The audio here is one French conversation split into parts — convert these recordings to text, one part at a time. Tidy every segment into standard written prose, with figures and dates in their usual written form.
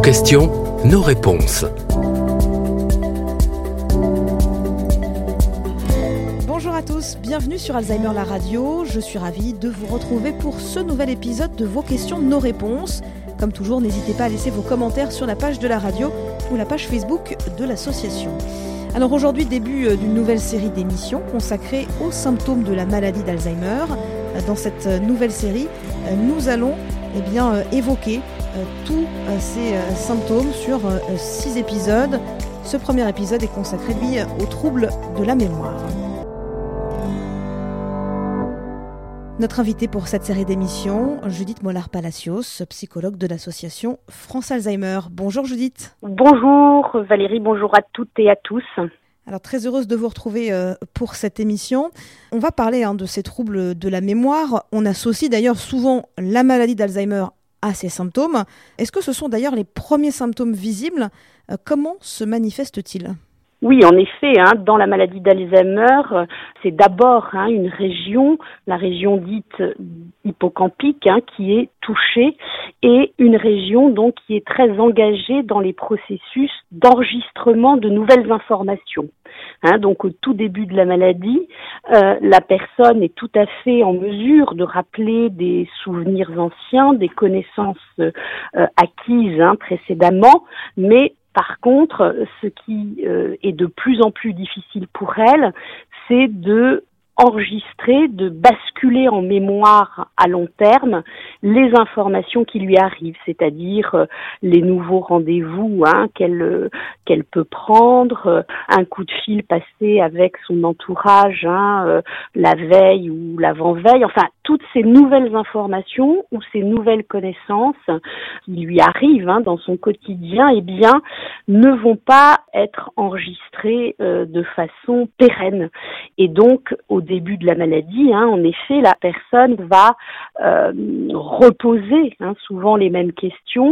questions, nos réponses. Bonjour à tous, bienvenue sur Alzheimer la radio. Je suis ravie de vous retrouver pour ce nouvel épisode de vos questions, nos réponses. Comme toujours, n'hésitez pas à laisser vos commentaires sur la page de la radio ou la page Facebook de l'association. Alors aujourd'hui, début d'une nouvelle série d'émissions consacrée aux symptômes de la maladie d'Alzheimer. Dans cette nouvelle série, nous allons évoquer tous ces symptômes sur 6 épisodes. Ce premier épisode est consacré, lui, aux troubles de la mémoire. Notre invitée pour cette série d'émissions, Judith Mollard-Palacios, psychologue de l'association France Alzheimer. Bonjour Judith. Bonjour Valérie, bonjour à toutes et à tous. Alors très heureuse de vous retrouver pour cette émission. On va parler de ces troubles de la mémoire. On associe d'ailleurs souvent la maladie d'Alzheimer à ces symptômes. Est-ce que ce sont d'ailleurs les premiers symptômes visibles ? Comment se manifestent-ils ? Oui, en effet, dans la maladie d'Alzheimer, c'est d'abord une région, la région dite hippocampique, qui est touchée, et une région donc qui est très engagée dans les processus d'enregistrement de nouvelles informations. Donc au tout début de la maladie, la personne est tout à fait en mesure de rappeler des souvenirs anciens, des connaissances acquises précédemment, mais par contre, ce qui est de plus en plus difficile pour elle, c'est de enregistrer, de basculer en mémoire à long terme les informations qui lui arrivent, c'est-à-dire les nouveaux rendez-vous qu'elle peut prendre, un coup de fil passé avec son entourage la veille ou l'avant-veille, enfin toutes ces nouvelles informations ou ces nouvelles connaissances qui lui arrivent dans son quotidien, ne vont pas être enregistrées de façon pérenne. Et donc, au début de la maladie, en effet, la personne va reposer souvent les mêmes questions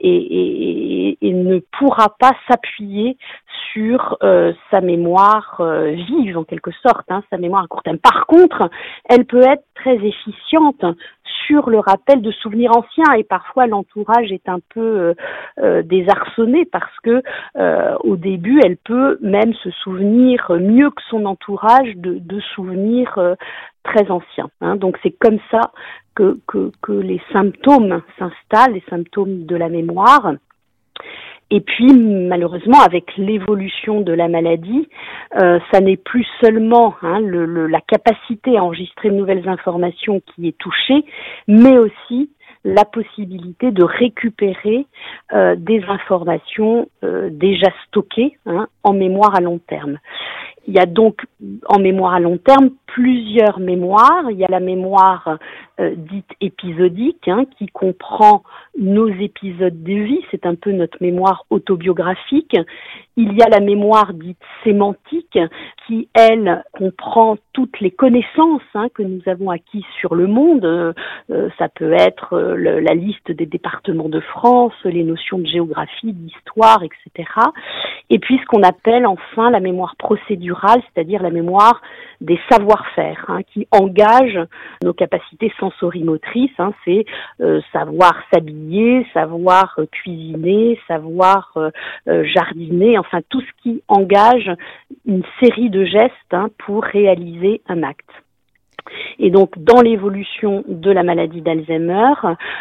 et ne pourra pas s'appuyer sur sa mémoire vive, en quelque sorte, sa mémoire à court terme. Par contre, elle peut être très efficiente sur le rappel de souvenirs anciens et parfois l'entourage est un peu désarçonné parce que au début elle peut même se souvenir mieux que son entourage de souvenirs très anciens. Donc c'est comme ça que les symptômes s'installent, les symptômes de la mémoire. Et puis, malheureusement, avec l'évolution de la maladie, ça n'est plus seulement la capacité à enregistrer de nouvelles informations qui est touchée, mais aussi la possibilité de récupérer des informations déjà stockées en mémoire à long terme. Il y a donc en mémoire à long terme plusieurs mémoires. Il y a la mémoire dite épisodique qui comprend nos épisodes de vie, c'est un peu notre mémoire autobiographique. Il y a la mémoire dite sémantique qui, elle, comprend toutes les connaissances que nous avons acquises sur le monde. Ça peut être la liste des départements de France, les notions de géographie, d'histoire, etc. Et puis ce qu'on appelle enfin la mémoire procédurale, c'est-à-dire la mémoire des savoir-faire qui engage nos capacités sensorimotrices. C'est savoir s'habiller, savoir cuisiner, savoir jardiner, enfin tout ce qui engage une série de gestes pour réaliser un acte. Et donc, dans l'évolution de la maladie d'Alzheimer,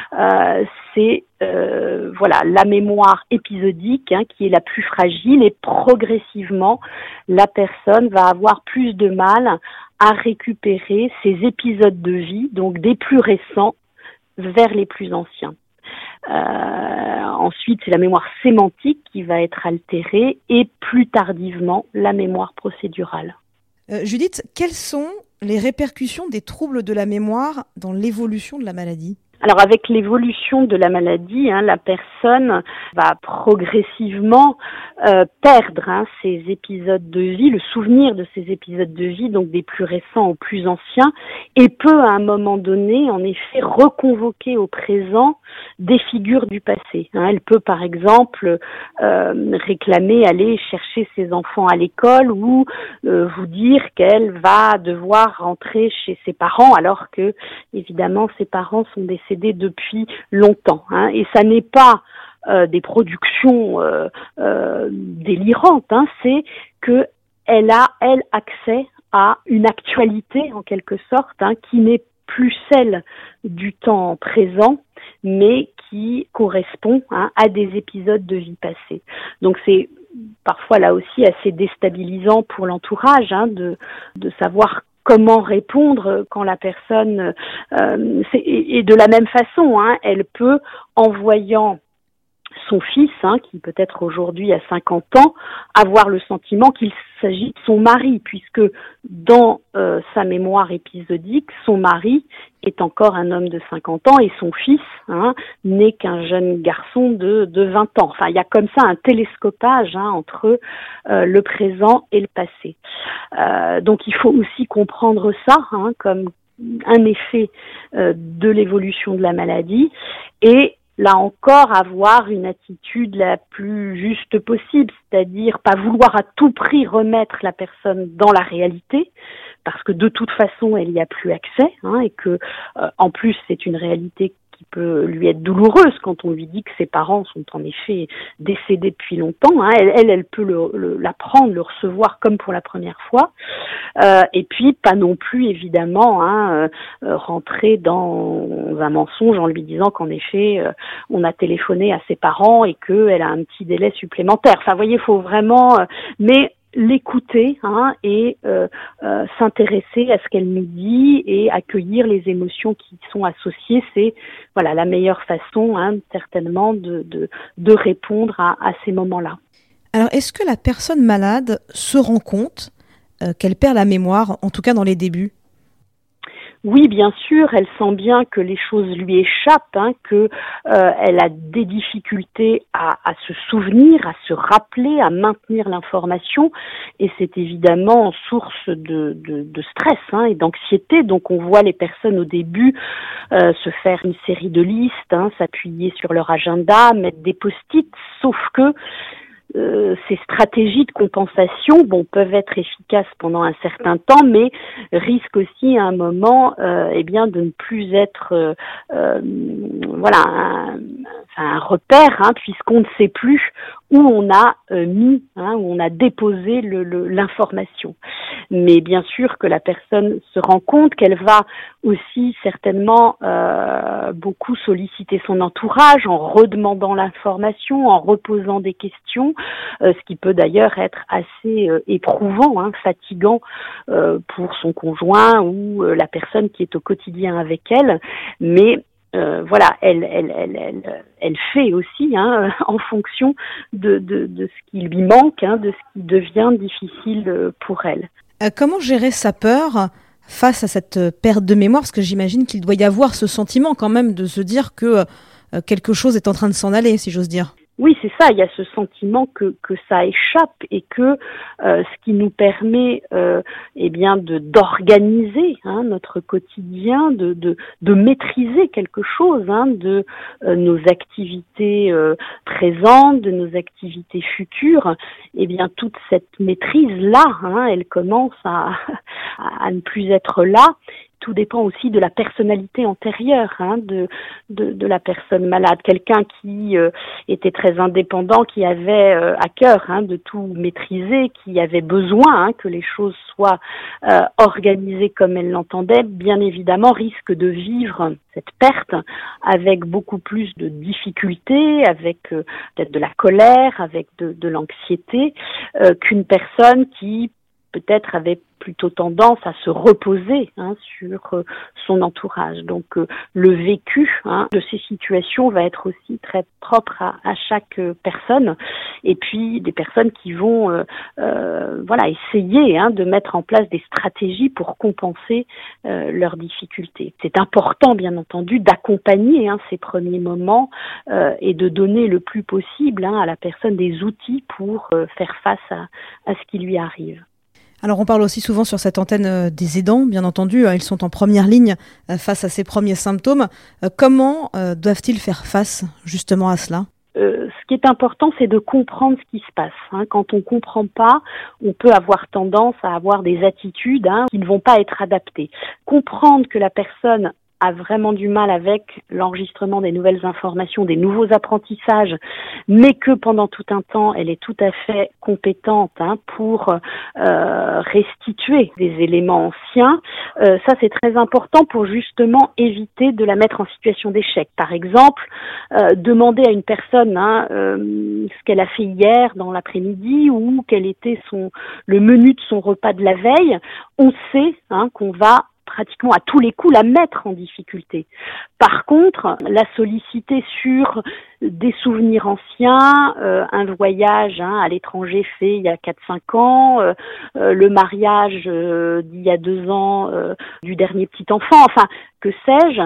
c'est la mémoire épisodique qui est la plus fragile et progressivement, la personne va avoir plus de mal à récupérer ses épisodes de vie, donc des plus récents vers les plus anciens. Ensuite, c'est la mémoire sémantique qui va être altérée et plus tardivement, la mémoire procédurale. Judith, quelles sont les répercussions des troubles de la mémoire dans l'évolution de la maladie ? Alors avec l'évolution de la maladie, la personne va progressivement perdre ces épisodes de vie, le souvenir de ces épisodes de vie, donc des plus récents aux plus anciens, et peut à un moment donné, en effet, reconvoquer au présent des figures du passé. Elle peut par exemple réclamer aller chercher ses enfants à l'école ou vous dire qu'elle va devoir rentrer chez ses parents alors que évidemment ses parents sont décédés depuis longtemps. Et ça n'est pas des productions délirantes, c'est que elle a, elle, accès à une actualité, en quelque sorte, qui n'est plus celle du temps présent, mais qui correspond à des épisodes de vie passée. Donc c'est parfois là aussi assez déstabilisant pour l'entourage de savoir comment répondre quand la personne et de la même façon, elle peut, en voyant son fils, qui peut-être aujourd'hui a 50 ans, avoir le sentiment qu'il s'agit de son mari, puisque dans sa mémoire épisodique, son mari est encore un homme de 50 ans et son fils n'est qu'un jeune garçon de 20 ans. Enfin, il y a comme ça un télescopage entre le présent et le passé. Donc il faut aussi comprendre ça comme un effet de l'évolution de la maladie et là encore, avoir une attitude la plus juste possible, c'est-à-dire pas vouloir à tout prix remettre la personne dans la réalité, parce que de toute façon, elle n'y a plus accès, et que, en plus, c'est une réalité qui peut lui être douloureuse quand on lui dit que ses parents sont en effet décédés depuis longtemps. Elle peut l'apprendre, le recevoir comme pour la première fois. Et puis pas non plus évidemment rentrer dans un mensonge en lui disant qu'en effet on a téléphoné à ses parents et qu'elle a un petit délai supplémentaire. Enfin, vous voyez, il faut vraiment mais l'écouter et s'intéresser à ce qu'elle nous dit et accueillir les émotions qui sont associées, c'est la meilleure façon certainement de répondre à ces moments-là. Alors, est-ce que la personne malade se rend compte qu'elle perd la mémoire, en tout cas dans les débuts? Oui, bien sûr, elle sent bien que les choses lui échappent, que elle a des difficultés à se souvenir, à se rappeler, à maintenir l'information, et c'est évidemment source de stress et d'anxiété. Donc on voit les personnes au début se faire une série de listes, s'appuyer sur leur agenda, mettre des post-it, sauf que ces stratégies de compensation, peuvent être efficaces pendant un certain temps, mais risquent aussi à un moment, de ne plus être, un repère, puisqu'on ne sait plus où on a mis, où on a déposé l'information. Mais bien sûr que la personne se rend compte qu'elle va aussi certainement beaucoup solliciter son entourage en redemandant l'information, en reposant des questions, ce qui peut d'ailleurs être assez éprouvant, fatigant pour son conjoint ou la personne qui est au quotidien avec elle. Mais elle fait aussi en fonction de ce qui lui manque, de ce qui devient difficile pour elle. Comment gérer sa peur face à cette perte de mémoire? Parce que j'imagine qu'il doit y avoir ce sentiment quand même de se dire que quelque chose est en train de s'en aller, si j'ose dire. Oui, c'est ça, il y a ce sentiment que ça échappe et que ce qui nous permet d'organiser notre quotidien, de maîtriser quelque chose de nos activités présentes, de nos activités futures, toute cette maîtrise-là, elle commence à ne plus être là. Tout dépend aussi de la personnalité antérieure de la personne malade. Quelqu'un qui était très indépendant, qui avait à cœur de tout maîtriser, qui avait besoin que les choses soient organisées comme elle l'entendait, bien évidemment risque de vivre cette perte avec beaucoup plus de difficultés, avec peut-être de la colère, avec de l'anxiété, qu'une personne qui peut-être avait plutôt tendance à se reposer sur son entourage. Donc le vécu de ces situations va être aussi très propre à chaque personne. Et puis des personnes qui vont essayer de mettre en place des stratégies pour compenser leurs difficultés. C'est important, bien entendu, d'accompagner ces premiers moments et de donner le plus possible à la personne des outils pour faire face à ce qui lui arrive. Alors on parle aussi souvent sur cette antenne des aidants, bien entendu, ils sont en première ligne face à ces premiers symptômes. Comment doivent-ils faire face justement à cela ? Ce qui est important, c'est de comprendre ce qui se passe. Quand on ne comprend pas, on peut avoir tendance à avoir des attitudes qui ne vont pas être adaptées. Comprendre que la personne a vraiment du mal avec l'enregistrement des nouvelles informations, des nouveaux apprentissages, mais que pendant tout un temps, elle est tout à fait compétente pour restituer des éléments anciens. Ça, c'est très important pour justement éviter de la mettre en situation d'échec. Par exemple, demander à une personne ce qu'elle a fait hier dans l'après-midi ou quel était le menu de son repas de la veille, on sait qu'on va pratiquement à tous les coups la mettre en difficulté. Par contre, la solliciter sur des souvenirs anciens, un voyage à l'étranger fait il y a 4-5 ans, le mariage d'il y a 2 ans du dernier petit enfant, enfin, que sais-je,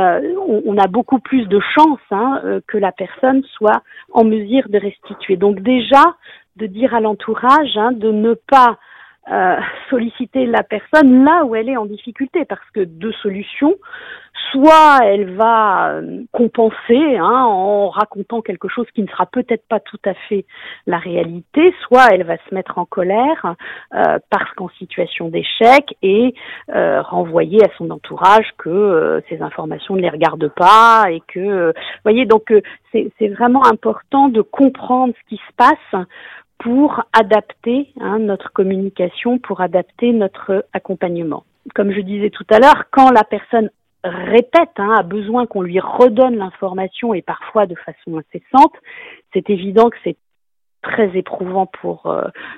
on a beaucoup plus de chances que la personne soit en mesure de restituer. Donc déjà, de dire à l'entourage de ne pas solliciter la personne là où elle est en difficulté, parce que 2 solutions, soit elle va compenser en racontant quelque chose qui ne sera peut-être pas tout à fait la réalité, soit elle va se mettre en colère parce qu'en situation d'échec et renvoyer à son entourage que ces informations ne les regardent pas et que, voyez, donc c'est vraiment important de comprendre ce qui se passe pour adapter notre communication, pour adapter notre accompagnement. Comme je disais tout à l'heure, quand la personne répète, a besoin qu'on lui redonne l'information et parfois de façon incessante, c'est évident que c'est très éprouvant pour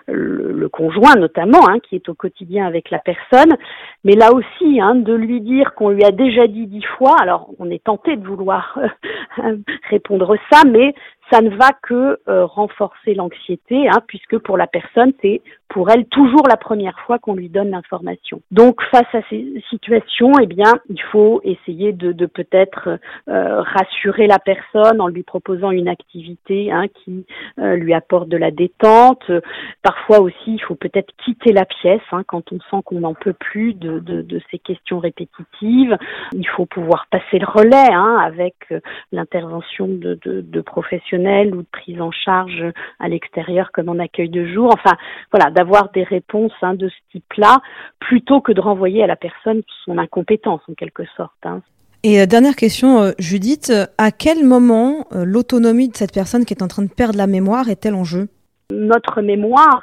le conjoint notamment, qui est au quotidien avec la personne, mais là aussi, de lui dire qu'on lui a déjà dit 10 fois, alors on est tenté de vouloir répondre ça, mais ça ne va que renforcer l'anxiété, puisque pour la personne, c'est pour elle toujours la première fois qu'on lui donne l'information. Donc face à ces situations, il faut essayer de peut-être rassurer la personne en lui proposant une activité qui lui apporte de la détente. Parfois aussi, il faut peut-être quitter la pièce quand on sent qu'on n'en peut plus de ces questions répétitives. Il faut pouvoir passer le relais avec l'intervention de professionnels ou de prise en charge à l'extérieur comme en accueil de jour. Enfin, voilà, d'avoir des réponses de ce type-là plutôt que de renvoyer à la personne son incompétence en quelque sorte. Et dernière question, Judith, à quel moment l'autonomie de cette personne qui est en train de perdre la mémoire est-elle en jeu ? Notre mémoire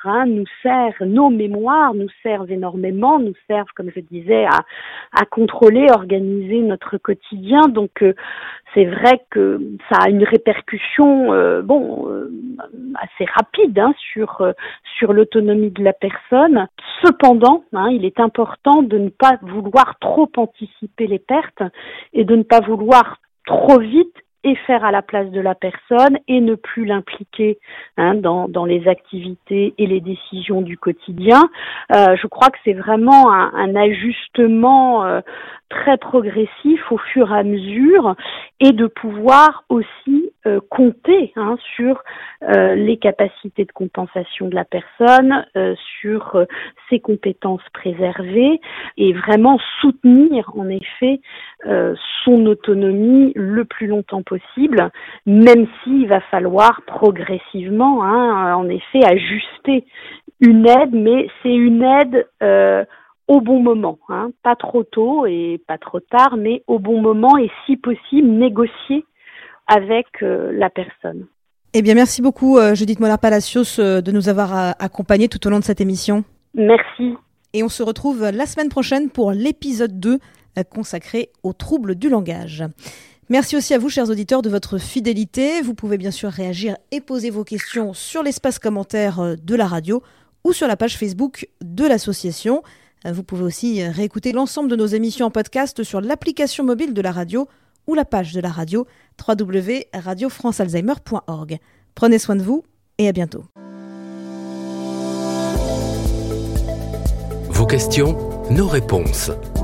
nos mémoires nous servent énormément, nous servent, comme je disais, à contrôler, organiser notre quotidien. Donc c'est vrai que ça a une répercussion assez rapide sur l'autonomie de la personne. Cependant, il est important de ne pas vouloir trop anticiper les pertes et de ne pas vouloir trop vite et faire à la place de la personne et ne plus l'impliquer dans les activités et les décisions du quotidien. Je crois que c'est vraiment un ajustement très progressif au fur et à mesure et de pouvoir aussi compter sur les capacités de compensation de la personne, sur ses compétences préservées et vraiment soutenir en effet son autonomie le plus longtemps possible, même s'il va falloir progressivement en effet ajuster une aide, mais c'est une aide au bon moment, pas trop tôt et pas trop tard, mais au bon moment et si possible négocier avec la personne. Eh bien, merci beaucoup Judith Molard-Palacios de nous avoir accompagnés tout au long de cette émission. Merci. Et on se retrouve la semaine prochaine pour l'épisode 2 consacré aux troubles du langage. Merci aussi à vous, chers auditeurs, de votre fidélité. Vous pouvez bien sûr réagir et poser vos questions sur l'espace commentaire de la radio ou sur la page Facebook de l'association. Vous pouvez aussi réécouter l'ensemble de nos émissions en podcast sur l'application mobile de la radio ou la page de la radio www.radiofrancealzheimer.org. Prenez soin de vous et à bientôt. Vos questions, nos réponses.